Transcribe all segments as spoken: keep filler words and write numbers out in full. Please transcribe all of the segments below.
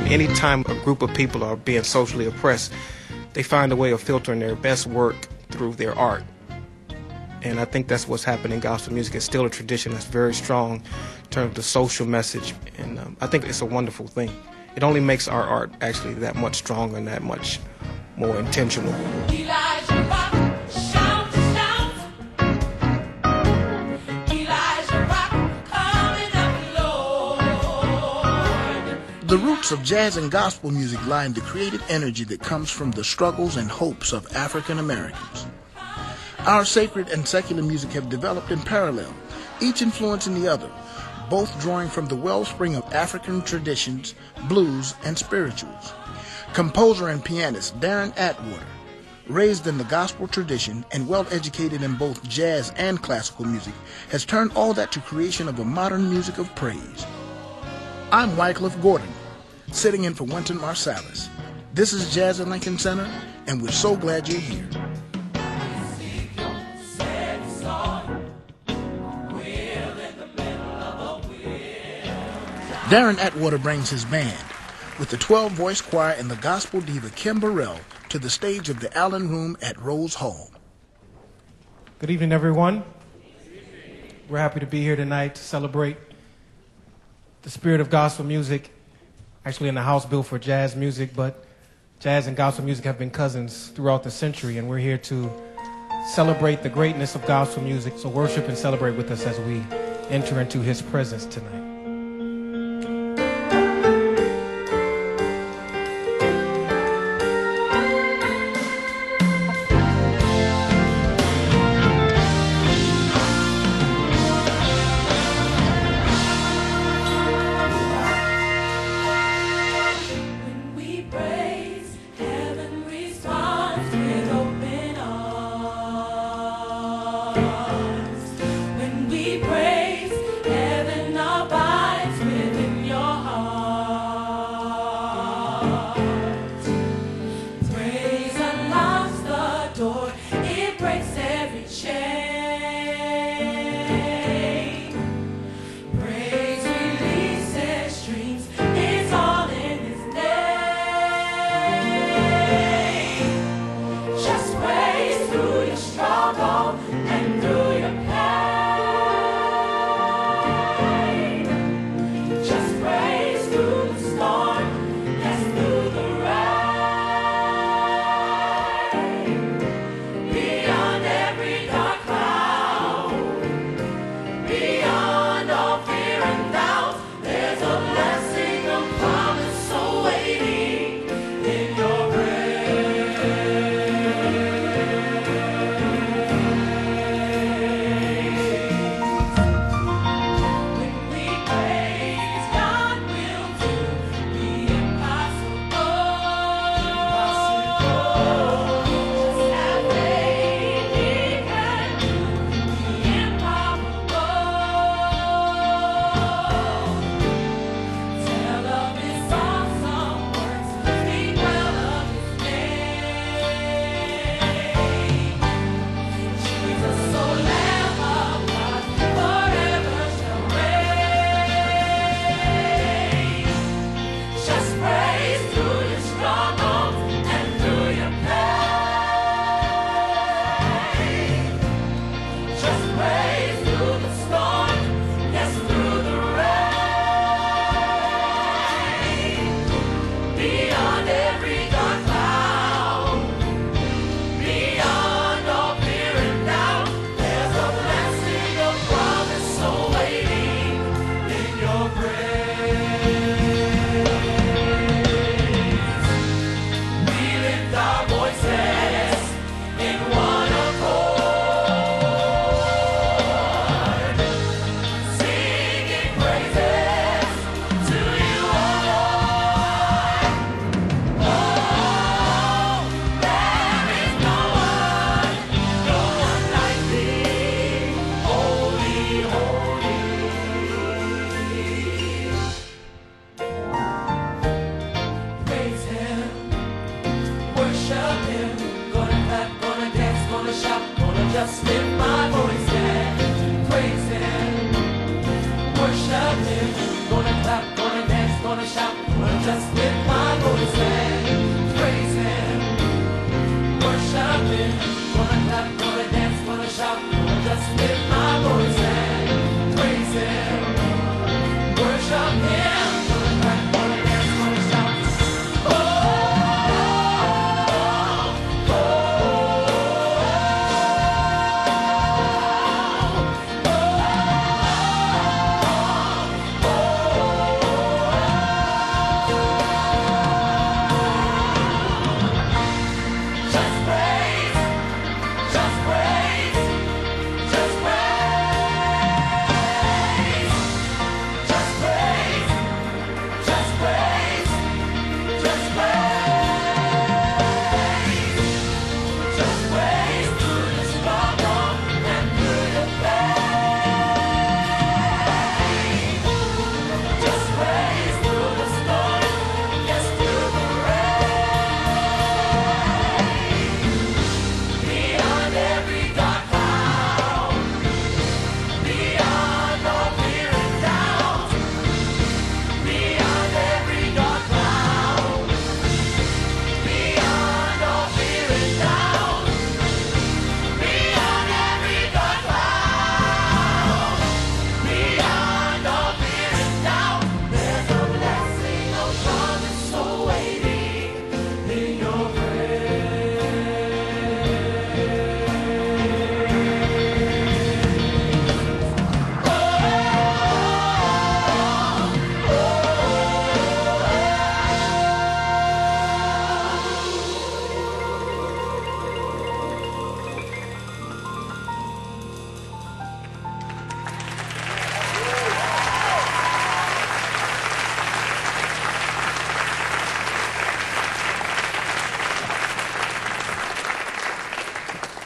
Anytime a group of people are being socially oppressed, they find a way of filtering their best work through their art. And I think that's what's happening in gospel music. It's still a tradition that's very strong in terms of the social message. And um, I think it's a wonderful thing. It only makes our art actually that much stronger and that much more intentional. Elijah Rock, shout, shout. Elijah Rock, coming up, Lord. The roots of jazz and gospel music lie in the creative energy that comes from the struggles and hopes of African Americans. Our sacred and secular music have developed in parallel, each influencing the other, both drawing from the wellspring of African traditions, blues, and spirituals. Composer and pianist Darren Atwater, raised in the gospel tradition and well-educated in both jazz and classical music, has turned all that to creation of a modern music of praise. I'm Wycliffe Gordon, sitting in for Wynton Marsalis. This is Jazz at Lincoln Center, and we're so glad you're here. Darren Atwater brings his band, with the twelve-voice choir and the gospel diva Kim Burrell, to the stage of the Allen Room at Rose Hall. Good evening, everyone. We're happy to be here tonight to celebrate the spirit of gospel music, actually in the house built for jazz music, but jazz and gospel music have been cousins throughout the century, and we're here to celebrate the greatness of gospel music. So worship and celebrate with us as we enter into his presence tonight. When we praise, heaven above.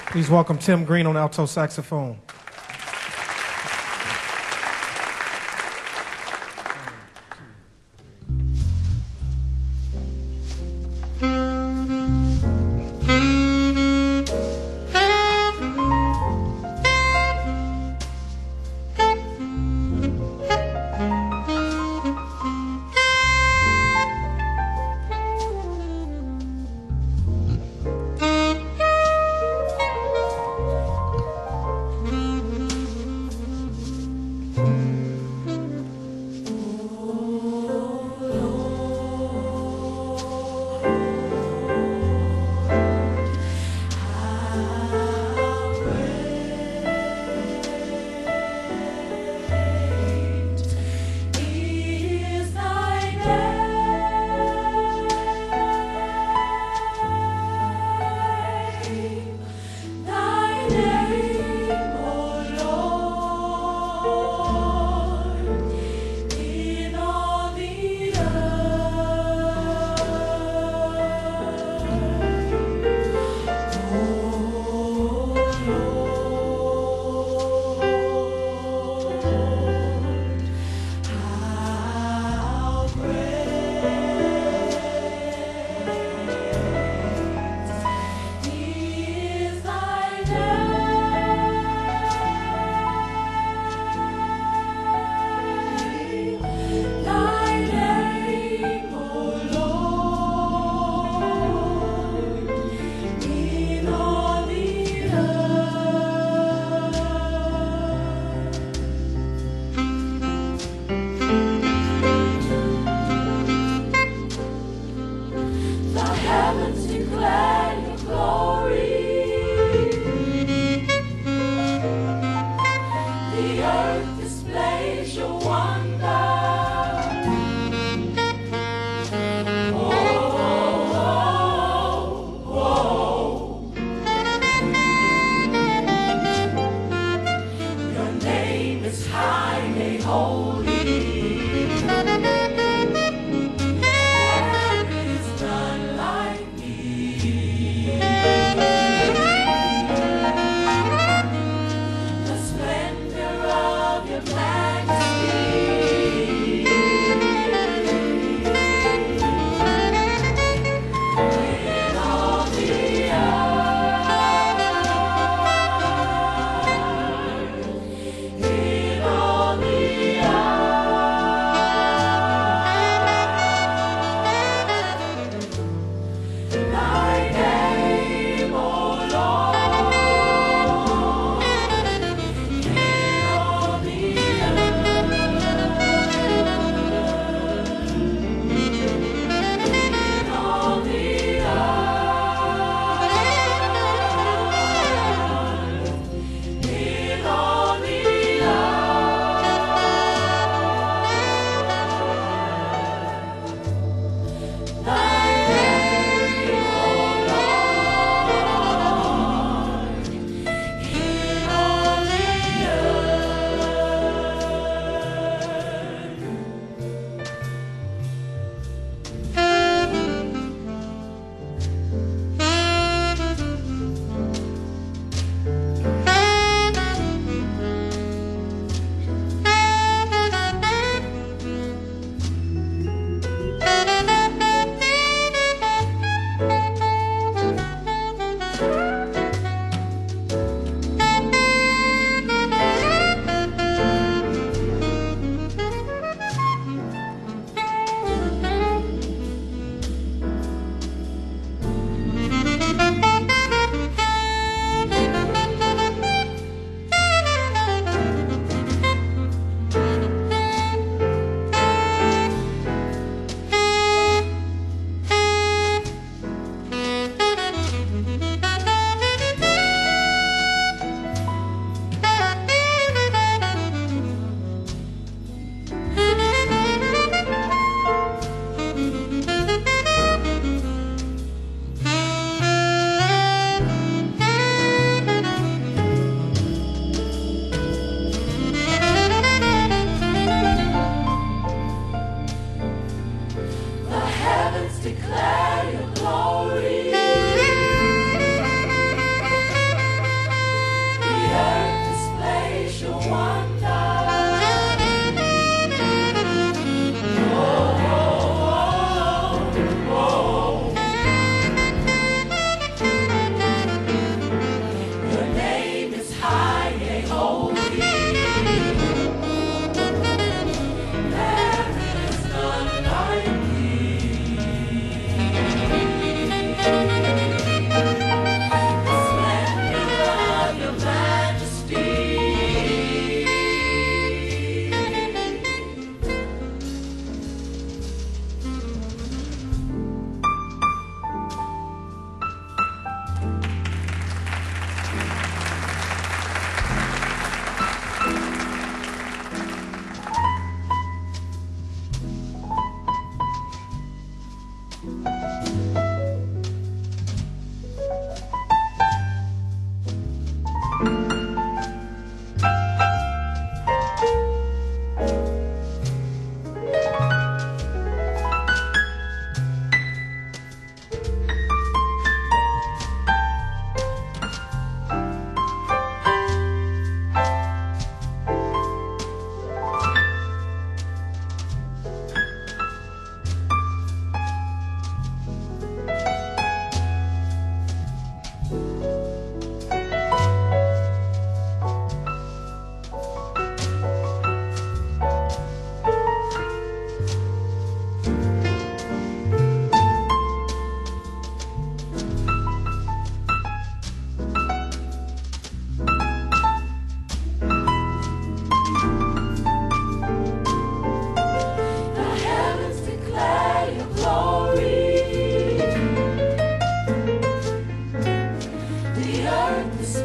Please welcome Tim Green on alto saxophone. Thank you.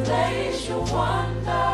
place your wonder.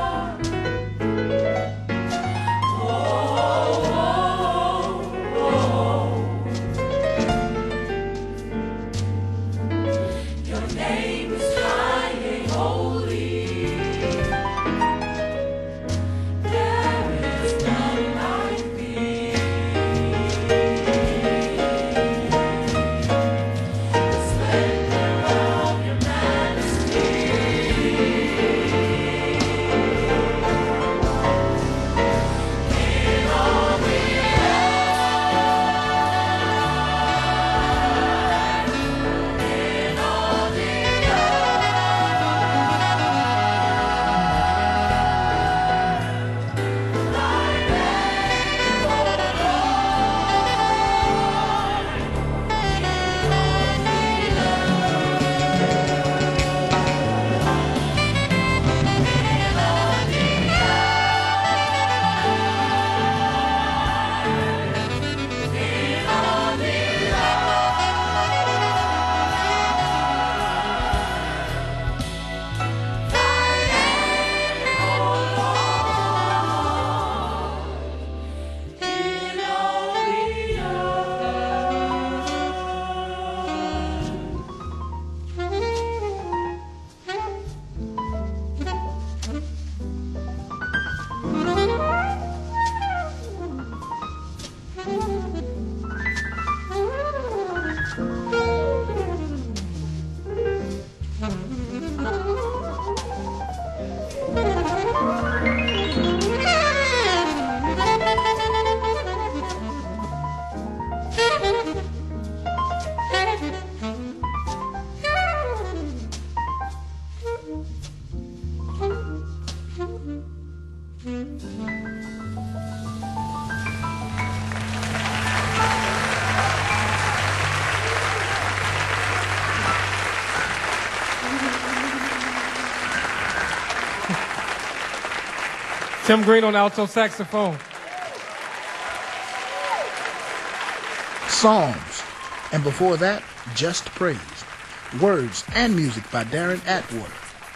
Tim Green on alto saxophone. Psalms, and before that, Just Praise. Words and music by Darren Atwater.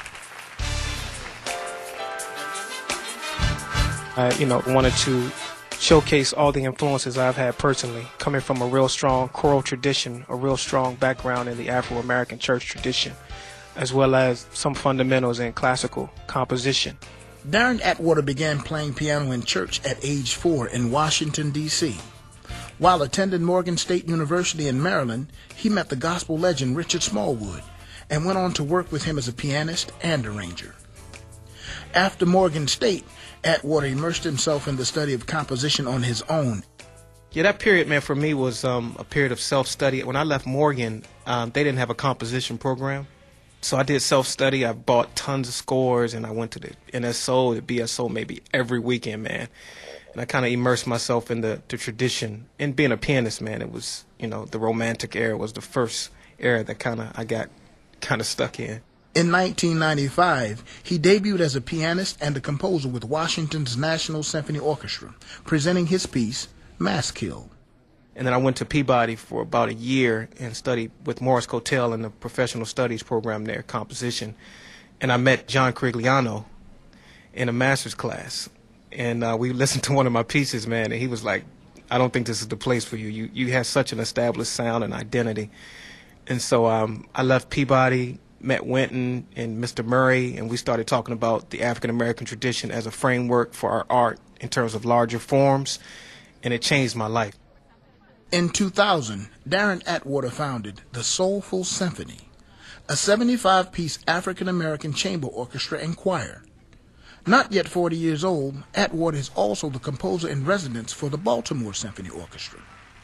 I, you know, wanted to showcase all the influences I've had personally, coming from a real strong choral tradition, a real strong background in the Afro-American church tradition, as well as some fundamentals in classical composition. Darren Atwater began playing piano in church at age four in Washington, D C While attending Morgan State University in Maryland, he met the gospel legend Richard Smallwood and went on to work with him as a pianist and arranger. After Morgan State, Atwater immersed himself in the study of composition on his own. Yeah, that period, man, for me was um, a period of self-study. When I left Morgan, um, they didn't have a composition program. So I did self-study. I bought tons of scores, and I went to the N S O, the B S O maybe every weekend, man. And I kind of immersed myself in the, the tradition. And being a pianist, man, it was, you know, the Romantic era was the first era that kind of I got kind of stuck in. In nineteen ninety-five, he debuted as a pianist and a composer with Washington's National Symphony Orchestra, presenting his piece, Maskill. And then I went to Peabody for about a year and studied with Morris Cotel in the professional studies program there, composition. And I met John Corigliano in a master's class. And uh, we listened to one of my pieces, man, and he was like, I don't think this is the place for you. You you have such an established sound and identity. And so um, I left Peabody, met Winton and Mister Murray, and we started talking about the African-American tradition as a framework for our art in terms of larger forms, and it changed my life. In two thousand, Darren Atwater founded the Soulful Symphony, a seventy-five piece African-American chamber orchestra and choir. Not yet forty years old, Atwater is also the composer in residence for the Baltimore Symphony Orchestra.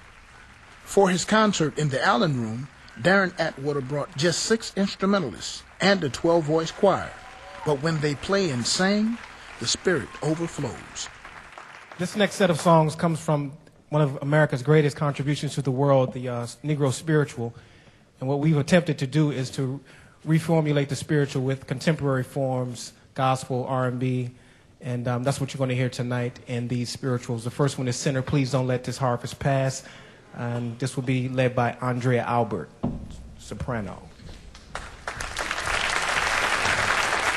For his concert in the Allen Room, Darren Atwater brought just six instrumentalists and a twelve-voice choir, but when they play and sing, the spirit overflows. This next set of songs comes from one of America's greatest contributions to the world, the uh, Negro spiritual. And what we've attempted to do is to reformulate the spiritual with contemporary forms, gospel, R and B, and um, that's what you're going to hear tonight in these spirituals. The first one is Sinner, Please Don't Let This Harvest Pass, and this will be led by Andrea Albert, soprano.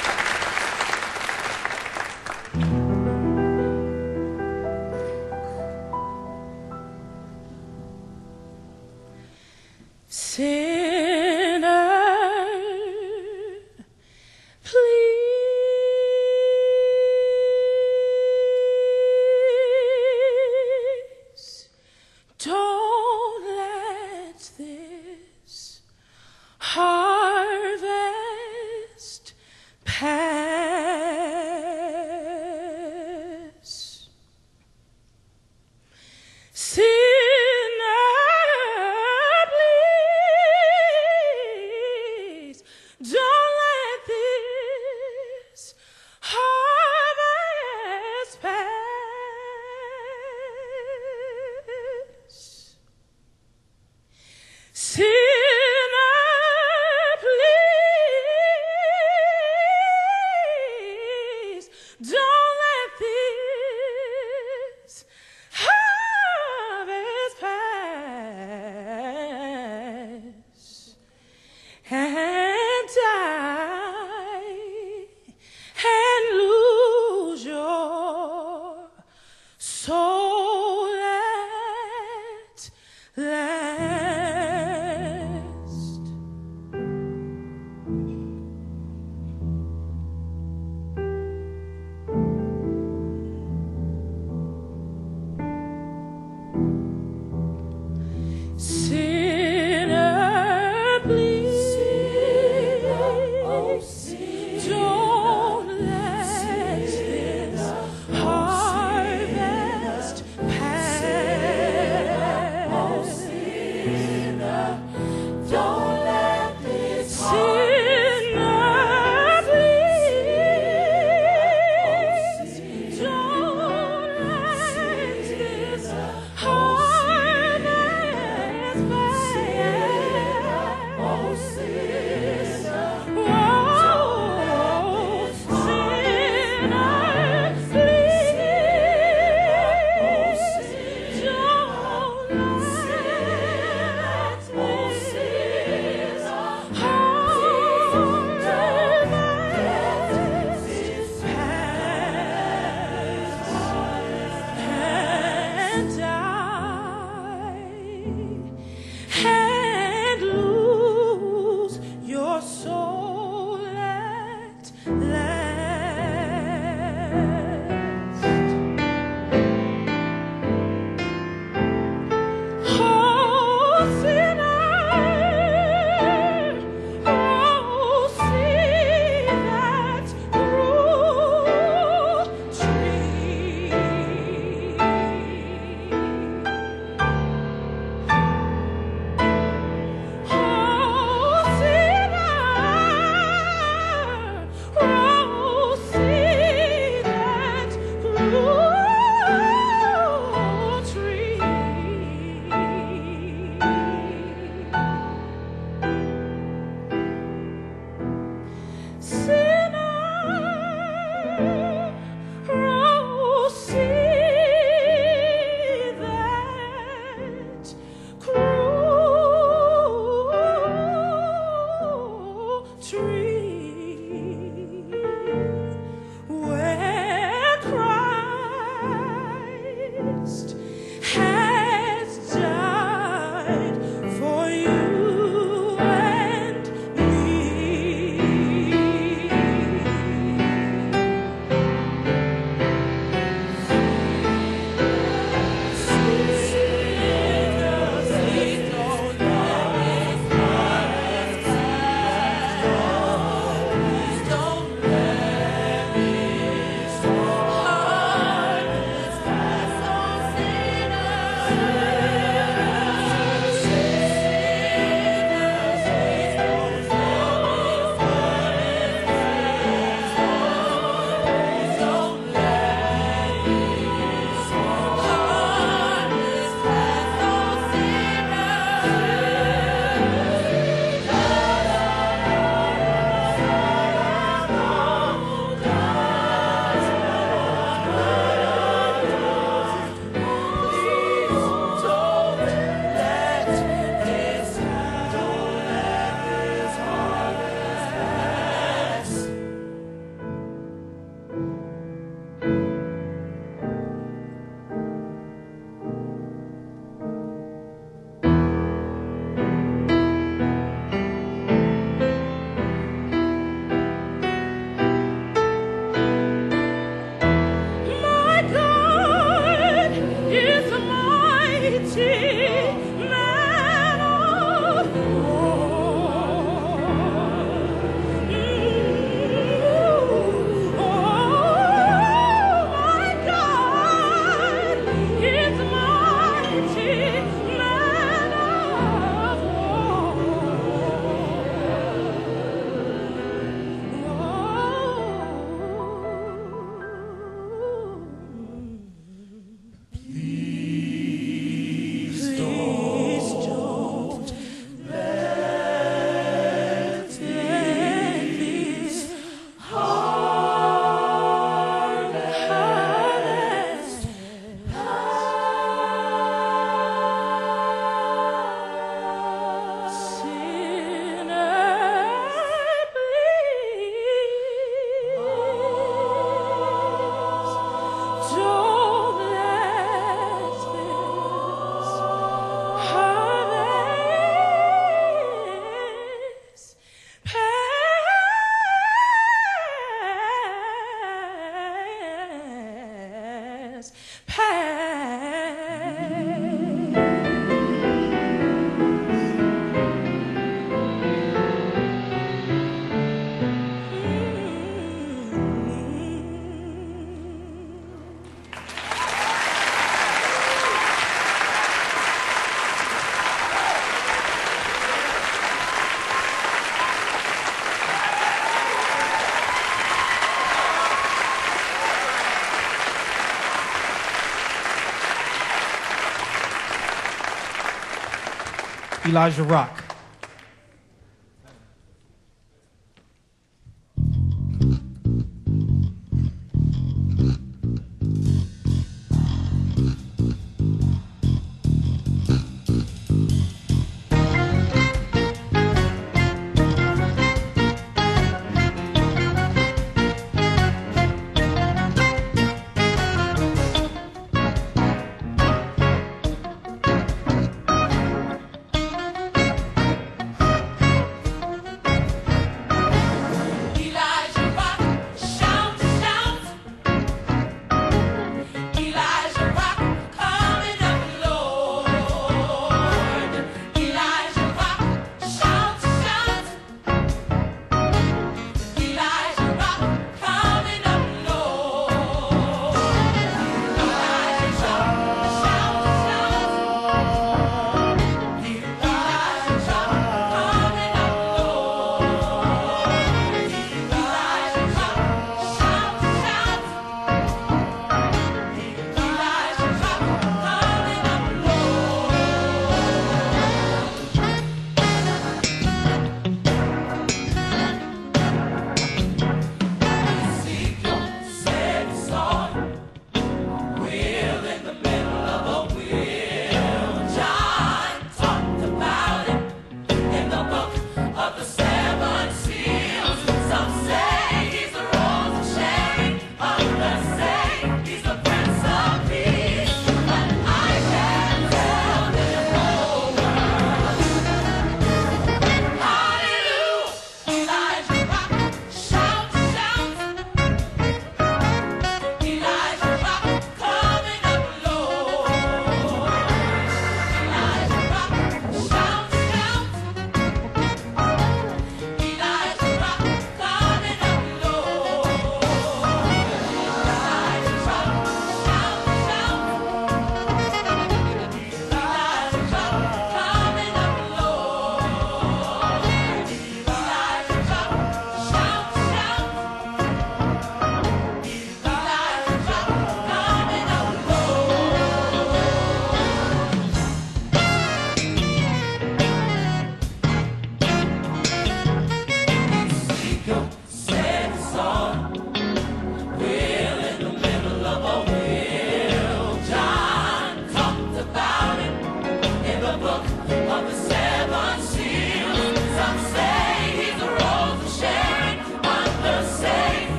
Elijah Rock.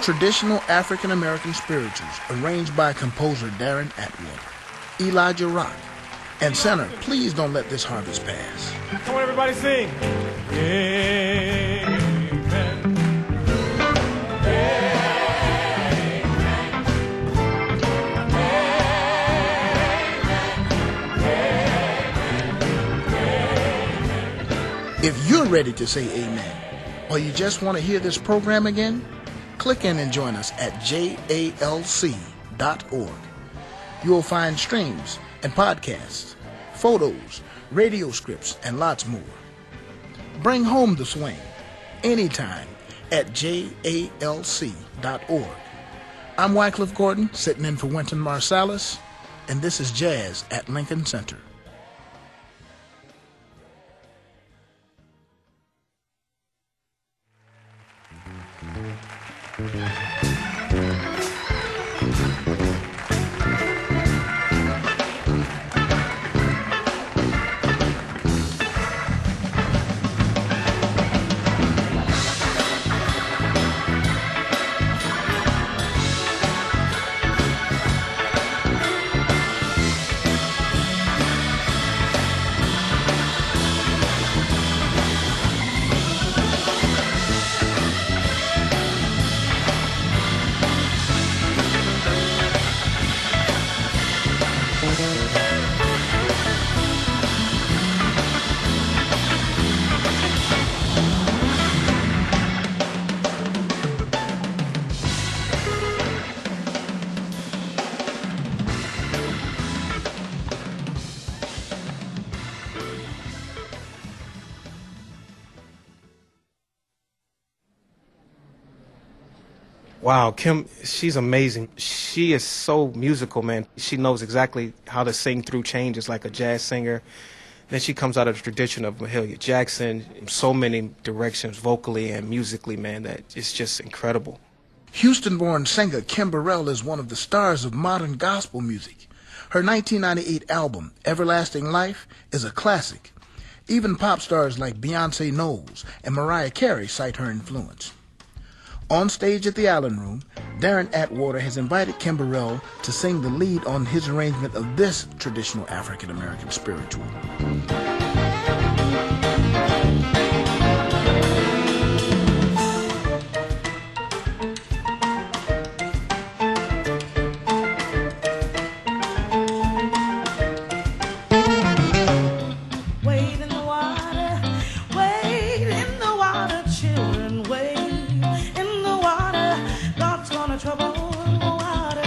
traditional African American spirituals arranged by composer Darren Atwater, Elijah Rock, and center, Please Don't Let This Harvest Pass. Come on, everybody sing. Amen. If you're ready to say amen, or you just want to hear this program again, click in and join us at J A L C dot org. You'll find streams and podcasts, photos, radio scripts, and lots more. Bring home the swing anytime at J A L C dot org. I'm Wycliffe Gordon, sitting in for Wynton Marsalis, and this is Jazz at Lincoln Center. Wow, Kim, she's amazing. She is so musical, man. She knows exactly how to sing through changes like a jazz singer. Then she comes out of the tradition of Mahalia Jackson in so many directions, vocally and musically, man, that it's just incredible. Houston-born singer Kim Burrell is one of the stars of modern gospel music. Her nineteen ninety-eight album, Everlasting Life, is a classic. Even pop stars like Beyonce Knowles and Mariah Carey cite her influence. On stage at the Allen Room, Darren Atwater has invited Kim Burrell to sing the lead on his arrangement of this traditional African-American spiritual. Wade in the water, wade in the water, children, wade in the water. God's gonna trouble the water.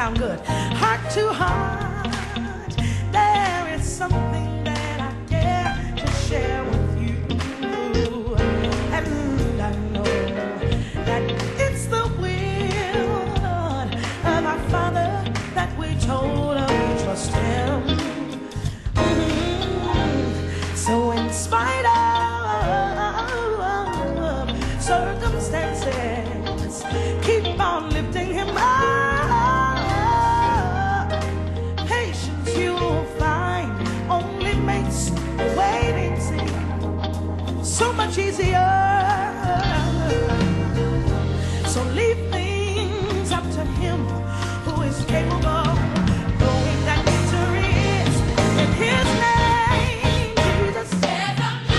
sound good. Heart to heart, there is something that I dare to share with you. And I know that it's the will of our Father that we told her we trust Him. Mm-hmm. So in spite of circumstances, keep on lifting Him up. Patience you'll find only makes waiting seem so much easier. So leave things up to Him who is capable, knowing that victory is in His name. Jesus said,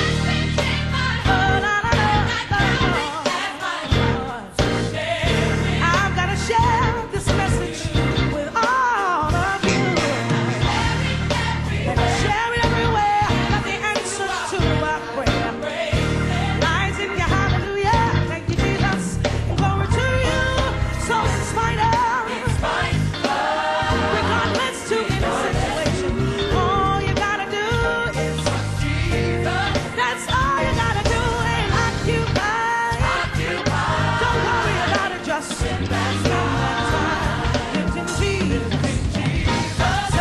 I've got to share this message with all of you. And share it everywhere, that the answer to our prayer lies in your hallelujah. Thank you, Jesus. Glory to you. So in spite of, regardless to any situation, all you gotta do is, that's all you gotta do, and occupy. Don't worry about it, just sit back, spend that time lifting Jesus. So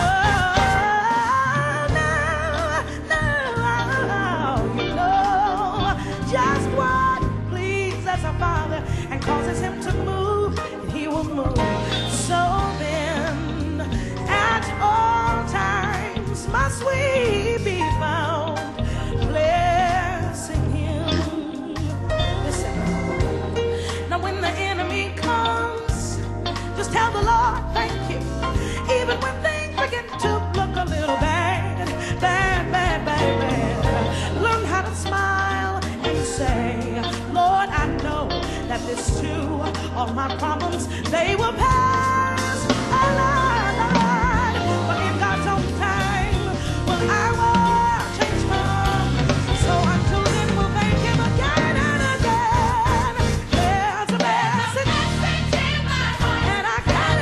now, now you know just what pleases our Father and causes Him to move, and He will move. So then, at all times must we be found blessing Him. Listen. Now when the enemy comes, just tell the Lord thank you. Even when things begin to look a little bad, bad, bad, bad, bad. Learn how to smile and say, Lord, I know that this too, all my problems, they will pass. Alive, alive. But in God's own time, well, I will change mine. So until then, we'll thank Him again and again. There's a message, and I can't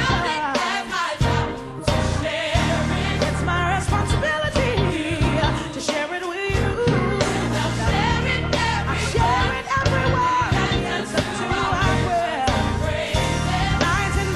let it's my responsibility to share it with you. I share it everywhere. That the answer to our prayer lies in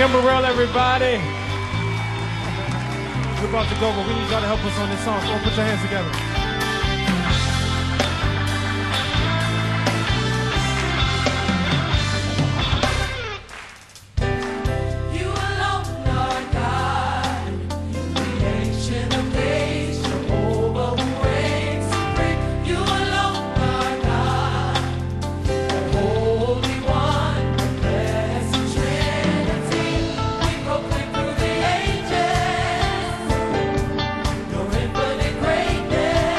Kimberell, everybody. We're about to go, but we need y'all to help us on this song. Come on, put your hands together. You alone are God, creation of days, Jehovah who reigns supreme. You alone are God, the Holy One, the blessed Trinity. We proclaim through the ages your infinite greatness.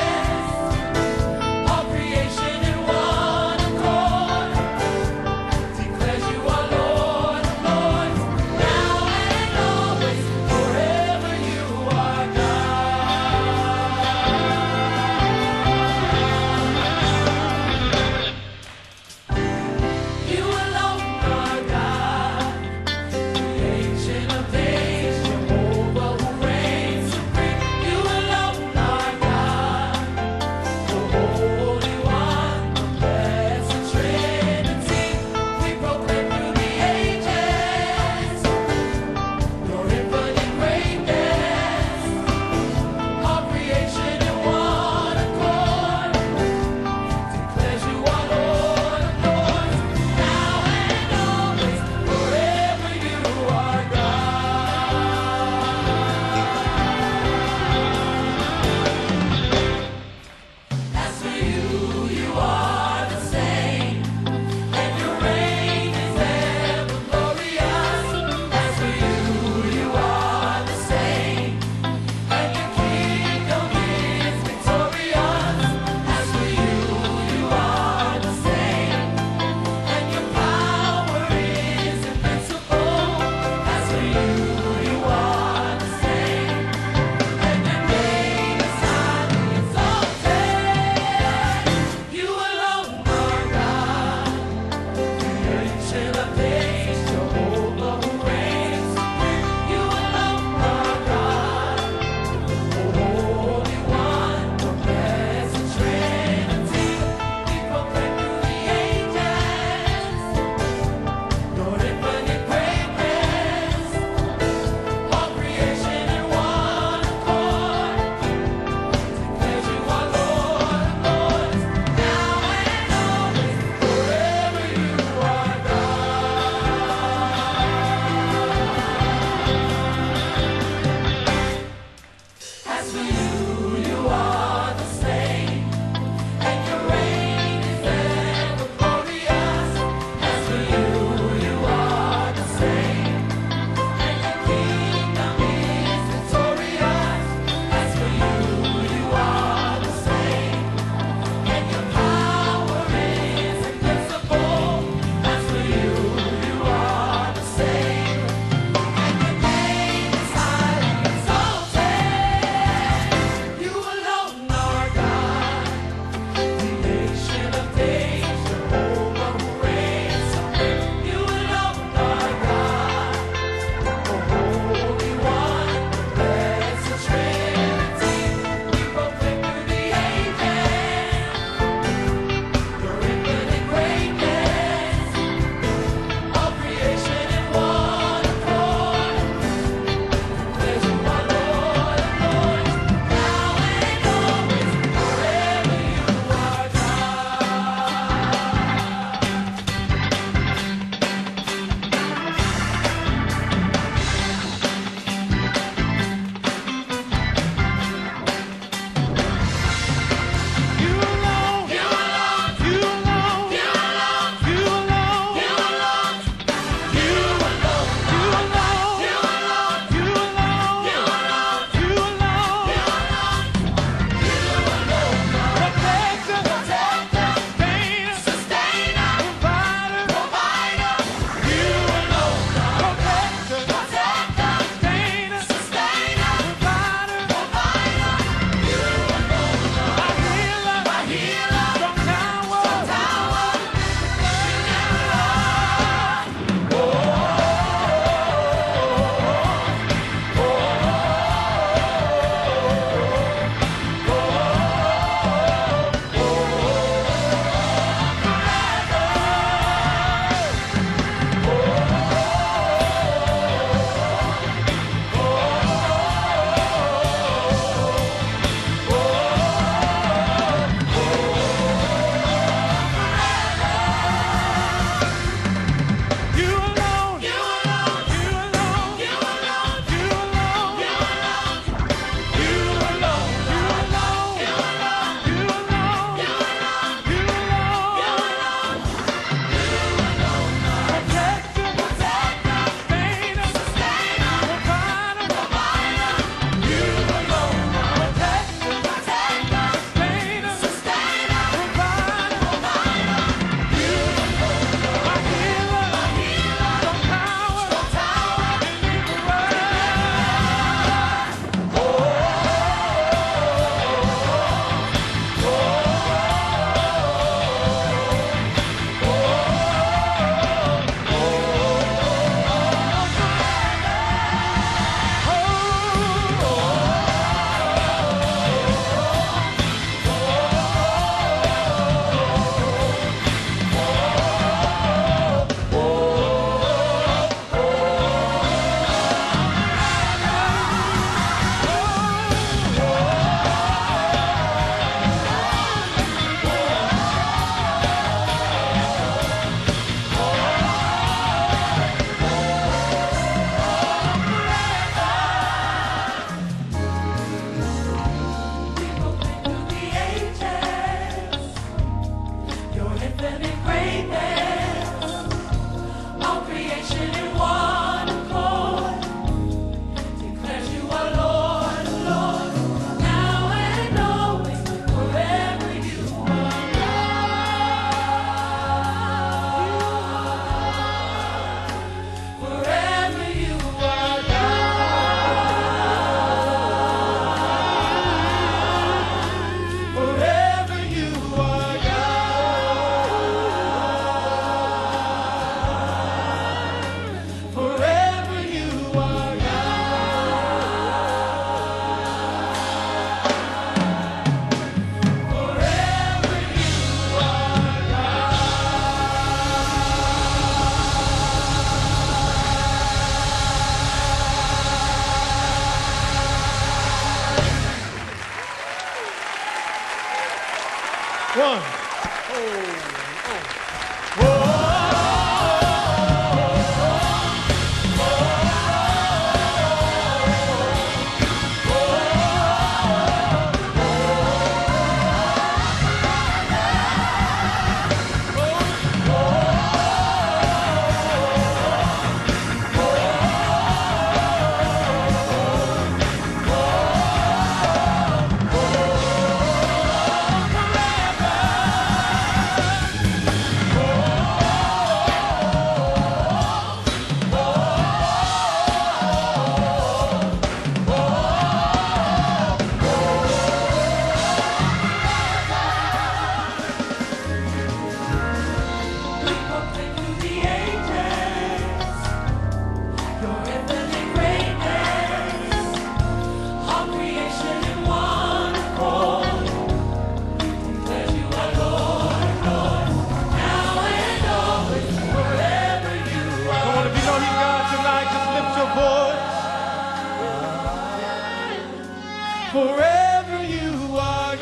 Forever you are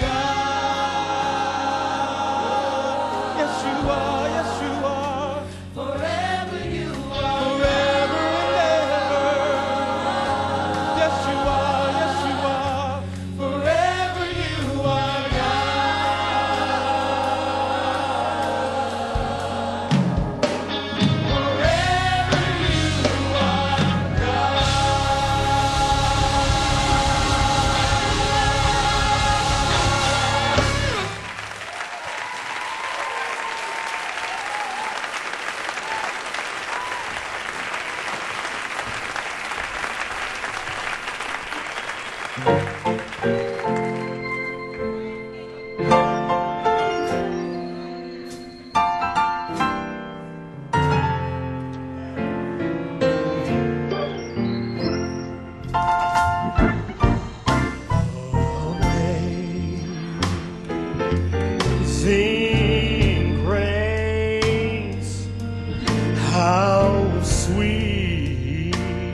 God. Yes, you are. Yes, you are. Forever you are Forever and ever. Yes, you are. Yes, you are. Forever you are Sing praise, how sweet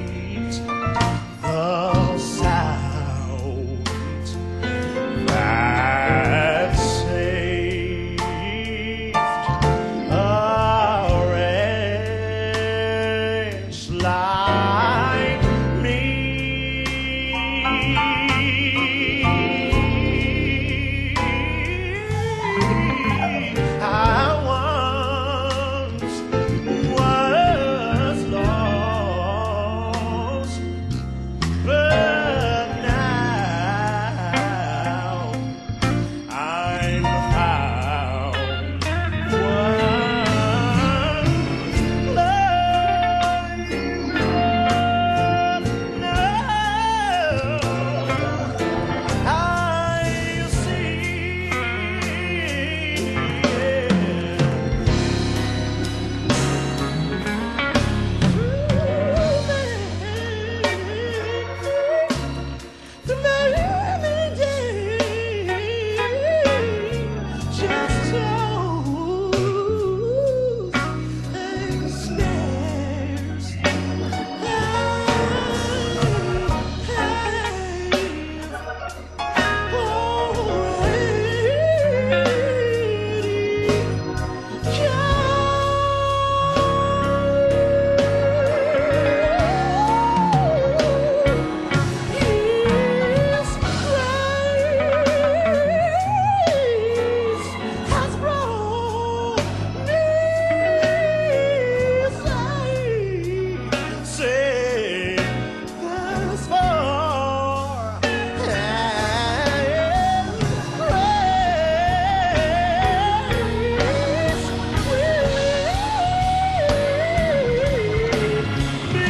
the sound that saved a wretch like me. I once was lost, but now I'm found. One love, love, I see. The melody just shows and snares. Say thus far and grace will be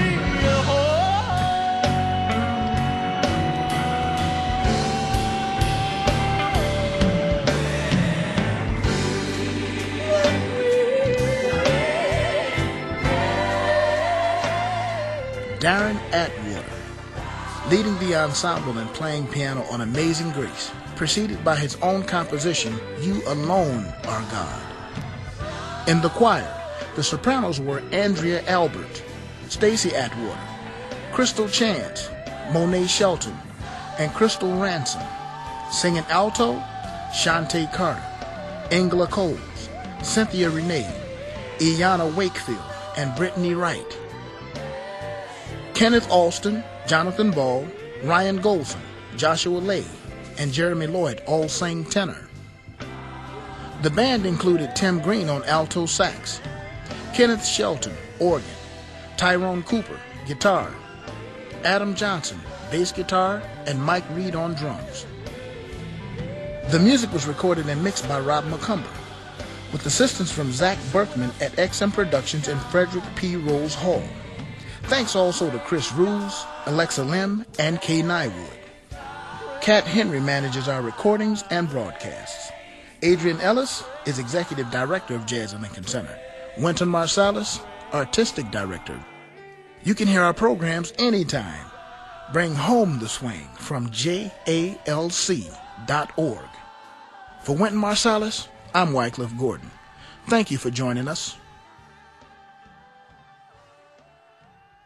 Darren Atwater, leading the ensemble and playing piano on Amazing Grace, preceded by his own composition, You Alone Are God. In the choir, the sopranos were Andrea Albert, Stacy Atwater, Crystal Chance, Monet Shelton, and Crystal Ransom. Singing alto, Shantae Carter, Ingela Coles, Cynthia Renee, Iana Wakefield, and Brittany Wright. Kenneth Alston, Jonathan Ball, Ryan Golson, Joshua Lay, and Jeremy Lloyd all sang tenor. The band included Tim Green on alto sax, Kenneth Shelton, organ, Tyrone Cooper, guitar, Adam Johnson, bass guitar, and Mike Reed on drums. The music was recorded and mixed by Rob McCumber, with assistance from Zach Berkman at X M Productions in Frederick P. Rose Hall. Thanks also to Chris Ruse, Alexa Lim, and Kay Nywood. Kat Henry manages our recordings and broadcasts. Adrian Ellis is Executive Director of Jazz at Lincoln Center. Wynton Marsalis, Artistic Director. You can hear our programs anytime. Bring home the swing from J A L C dot org. For Wynton Marsalis, I'm Wycliffe Gordon. Thank you for joining us.